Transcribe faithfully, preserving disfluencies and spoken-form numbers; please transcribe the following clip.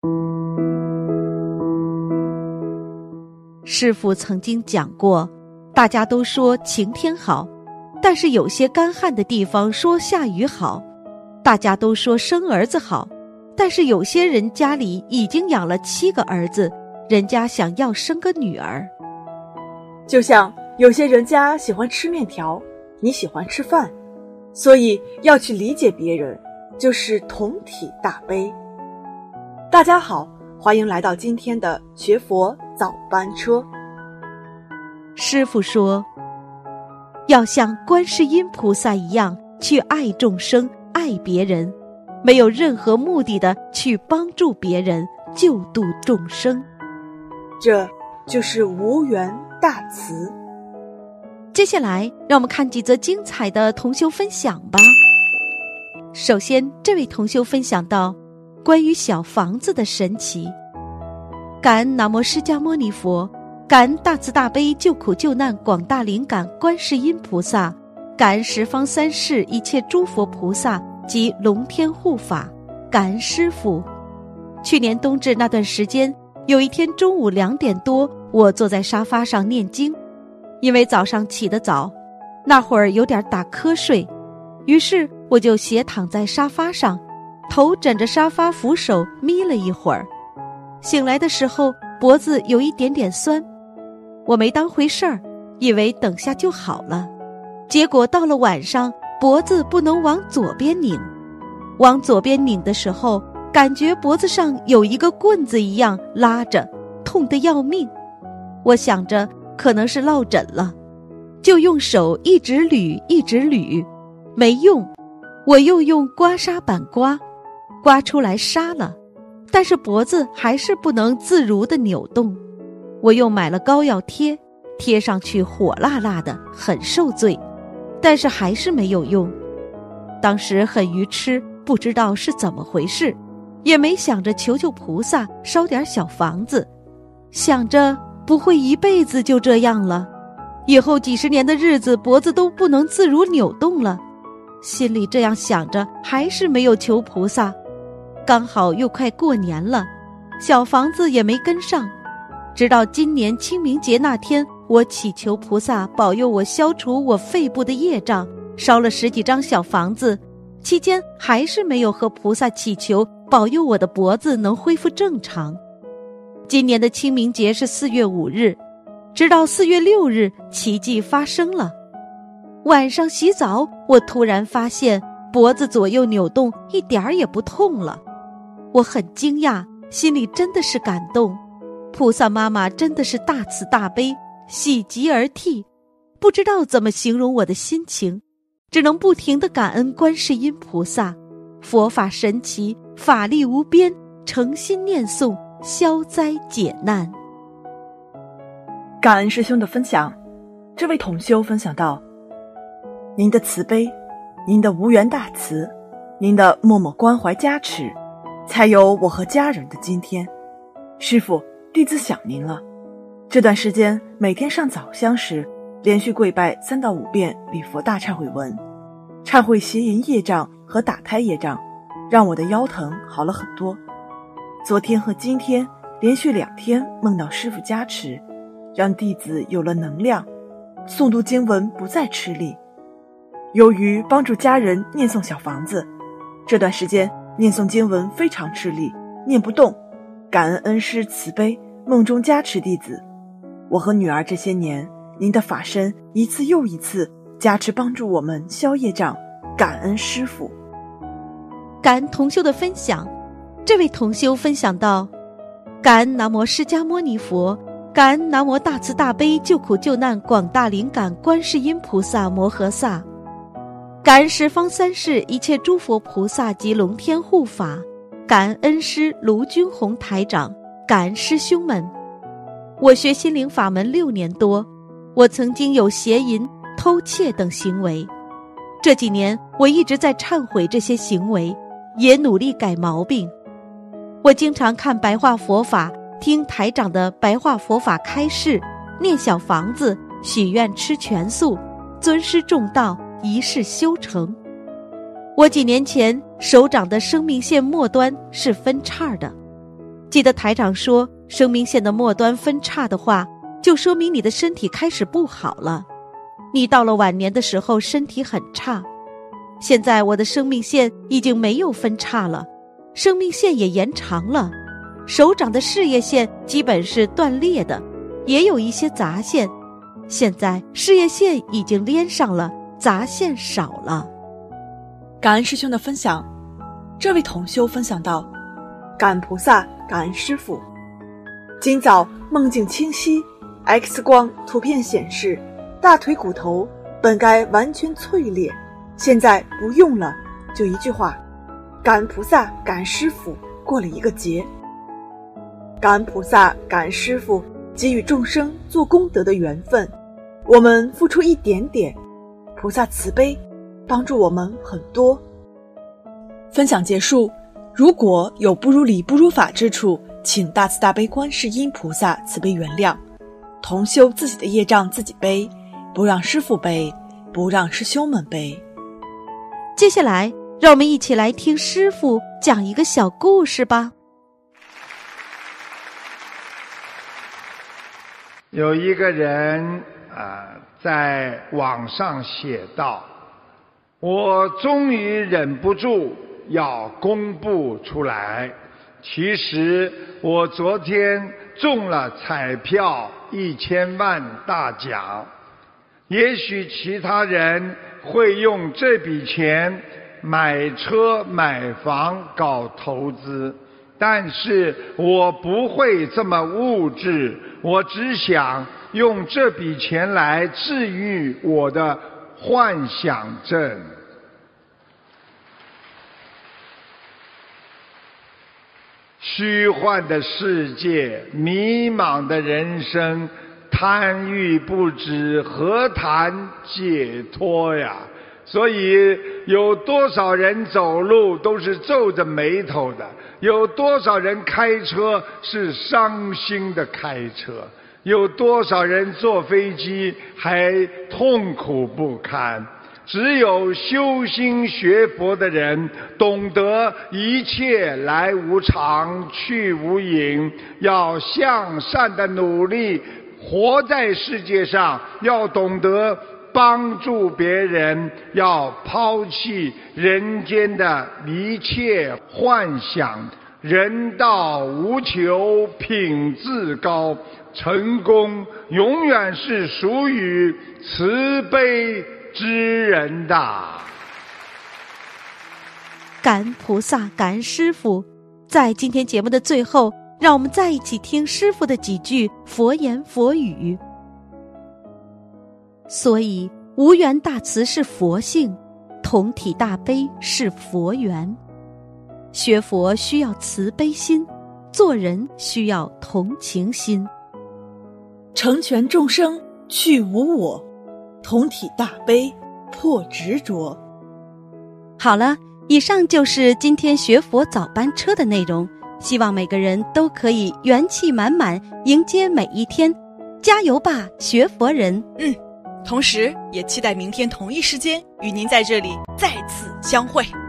师父曾经讲过，大家都说晴天好，但是有些干旱的地方说下雨好；大家都说生儿子好，但是有些人家里已经养了七个儿子，人家想要生个女儿。 就像有些人家喜欢吃面条，你喜欢吃饭，所以要去理解别人，就是同体大悲。大家好，欢迎来到今天的学佛早班车。 师父说，要像观世音菩萨一样去爱众生，爱别人，没有任何目的的去帮助别人，救度众生。 这就是无缘大慈。 接下来让我们看几则精彩的同修分享吧。首先，这位同修分享到关于小房子的神奇。感恩南无释迦牟尼佛，感恩大慈大悲救苦救难广大灵感观世音菩萨，感恩十方三世一切诸佛菩萨及龙天护法，感恩师父。去年冬至那段时间，有一天中午两点多，我坐在沙发上念经，因为早上起得早，那会儿有点打瞌睡，于是我就斜躺在沙发上，头枕着沙发扶手眯了一会儿。醒来的时候脖子有一点点酸，我没当回事儿，以为等下就好了。结果到了晚上，脖子不能往左边拧，往左边拧的时候，感觉脖子上有一个棍子一样拉着，痛得要命。我想着可能是落枕了，就用手一直捋一直捋，没用，我又用刮痧板刮，刮出来痧了，但是脖子还是不能自如地扭动。我又买了膏药贴，贴上去火辣辣的，很受罪，但是还是没有用。当时很愚痴，不知道是怎么回事，也没想着求求菩萨烧点小房子，想着不会一辈子就这样了，以后几十年的日子脖子都不能自如扭动了。心里这样想着，还是没有求菩萨。刚好又快过年了，小房子也没跟上，直到今年清明节那天，我祈求菩萨保佑我消除我肺部的业障，烧了十几张小房子，期间还是没有和菩萨祈求保佑我的脖子能恢复正常。今年的清明节是四月五日，直到四月六日，奇迹发生了。晚上洗澡，我突然发现脖子左右扭动一点儿也不痛了。我很惊讶，心里真的是感动，菩萨妈妈真的是大慈大悲，喜极而涕，不知道怎么形容我的心情，只能不停地感恩观世音菩萨，佛法神奇，法力无边，诚心念诵，消灾解难。 感恩师兄的分享。这位同修分享到，您的慈悲，您的无缘大慈，您的默默关怀加持，才有我和家人的今天。师父，弟子想您了。这段时间每天上早香时，连续跪拜三到五遍礼佛大忏悔文，忏悔邪淫业障和打胎业障，让我的腰疼好了很多。昨天和今天连续两天梦到师父加持，让弟子有了能量，诵读经文不再吃力。由于帮助家人念诵小房子，这段时间念诵经文非常吃力，念不动。感恩恩师慈悲，梦中加持弟子。我和女儿这些年，您的法身一次又一次加持帮助我们消业障，感恩师父。 感恩同修的分享。这位同修分享到，感恩南无释迦牟尼佛，感恩南无大慈大悲救苦救难广大灵感观世音菩萨摩诃萨，感恩十方三世一切诸佛菩萨及龙天护法，感恩恩师卢军宏台长，感恩师兄们。我学心灵法门六年多，我曾经有邪淫、偷窃等行为，这几年我一直在忏悔这些行为，也努力改毛病。我经常看白话佛法，听台长的白话佛法开示，念小房子，许愿吃全素，尊师重道，一世修成。我几年前手掌的生命线末端是分叉的， 记得台长说，生命线的末端分叉的话，就说明你的身体开始不好了。你到了晚年的时候身体很差。现在我的生命线已经没有分叉了，生命线也延长了，手掌的事业线基本是断裂的，也有一些杂线。现在事业线已经连上了，杂线少了。 感恩师兄的分享。这位同修分享到，感恩菩萨，感恩师父。今早梦境清晰， X 光图片显示大腿骨头本该完全脆裂，现在不用了，就一句话，感恩菩萨，感恩师父，过了一个劫。感恩菩萨，感恩师父给予众生做功德的缘分，我们付出一点点，菩萨慈悲帮助我们很多。分享结束，如果有不如理不如法之处，请大慈大悲观世音菩萨慈悲原谅。同修自己的业障自己背，不让师父背，不让师兄们背。 接下来让我们一起来听师父讲一个小故事吧。 有一个人啊、呃，在网上写道，我终于忍不住要公布出来，其实我昨天中了彩票一千万大奖。也许其他人会用这笔钱买车买房搞投资，但是我不会这么物质，我只想用这笔钱来治愈我的幻想症。虚幻的世界，迷茫的人生，贪欲不止，何谈解脱呀？所以有多少人走路都是皱着眉头的，有多少人开车是伤心的开车，有多少人坐飞机还痛苦不堪。只有修心学佛的人懂得一切来无常去无影，要向善的努力，活在世界上要懂得帮助别人，要抛弃人间的一切幻想。人道无求，品质高，成功永远是属于慈悲之人的。 感恩菩萨，感恩师父。在今天节目的最后，让我们再一起听师父的几句佛言佛语。所以无缘大慈是佛性，同体大悲是佛缘。学佛需要慈悲心，做人需要同情心。 成全众生去无我，同体大悲破执着。 好了，以上就是今天学佛早班车的内容，希望每个人都可以元气满满迎接每一天，加油吧，学佛人。 嗯，同时也期待明天同一时间与您在这里再次相会。